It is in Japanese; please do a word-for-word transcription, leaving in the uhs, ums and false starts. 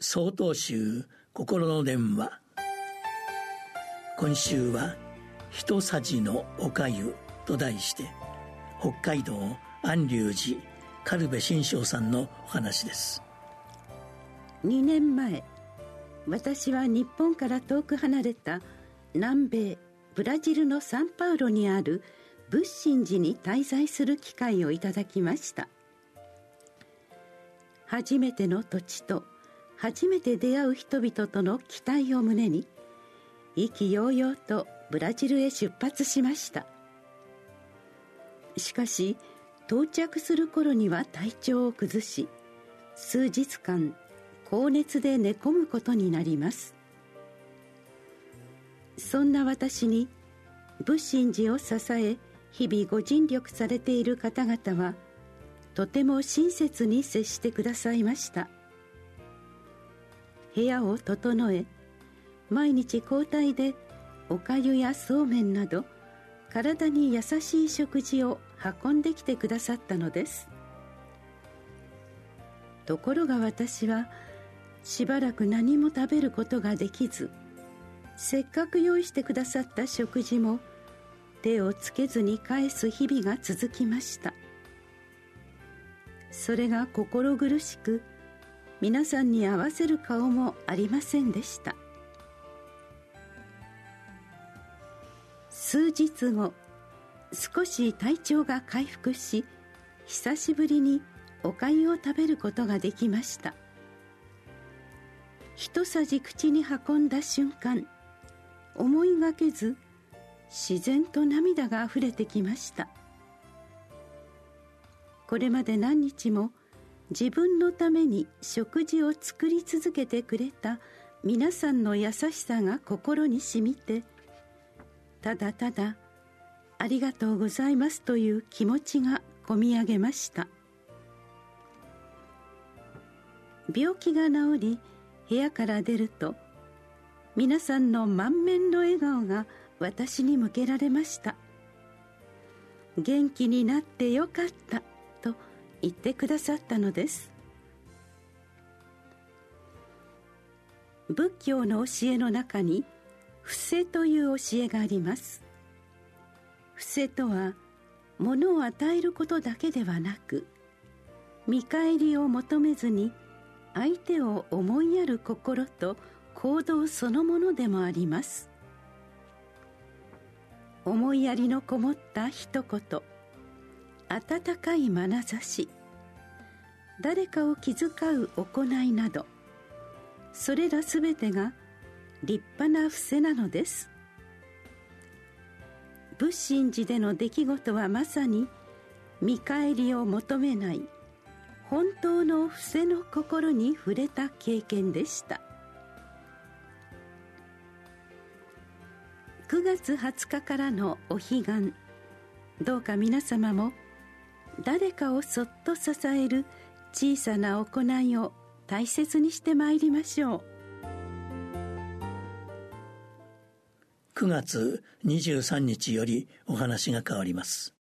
曹洞宗心の電話。今週は一さじのおかゆと題して、北海道安隆寺軽部新章さんのお話です。 にねんまえ、私は日本から遠く離れた南米ブラジルのサンパウロにある仏心寺に滞在する機会をいただきました。初めての土地と初めて出会う人々との期待を胸に、意気揚々とブラジルへ出発しました。しかし到着する頃には体調を崩し、数日間高熱で寝込むことになります。そんな私に仏心寺を支え、日々ご尽力されている方々はとても親切に接してくださいました。部屋を整え、毎日交代でおかゆやそうめんなど体に優しい食事を運んできてくださったのです。ところが私はしばらく何も食べることができず、せっかく用意してくださった食事も手をつけずに返す日々が続きました。それが心苦しく、皆さんに合わせる顔もありませんでした。数日後、少し体調が回復し、久しぶりにおかゆを食べることができました。一さじ口に運んだ瞬間、思いがけず自然と涙があふれてきました。これまで何日も自分のために食事を作り続けてくれた皆さんの優しさが心に染みて、ただただありがとうございますという気持ちがこみ上げました。病気が治り部屋から出ると、皆さんの満面の笑顔が私に向けられました。元気になってよかったと言ってくださったのです。仏教の教えの中に伏せという教えがあります。伏せとは物を与えることだけではなく、見返りを求めずに相手を思いやる心と行動そのものでもあります。思いやりのこもった一言、温かい眼差し、誰かを気遣う行いなど、それらすべてが立派な伏せなのです。仏心寺での出来事はまさに見返りを求めない本当の伏せの心に触れた経験でした。くがつはつかからのお彼岸、どうか皆様も誰かをそっと支える小さな行いを大切にしてまいりましょう。 くがつにじゅうさんにちよりお話が変わります。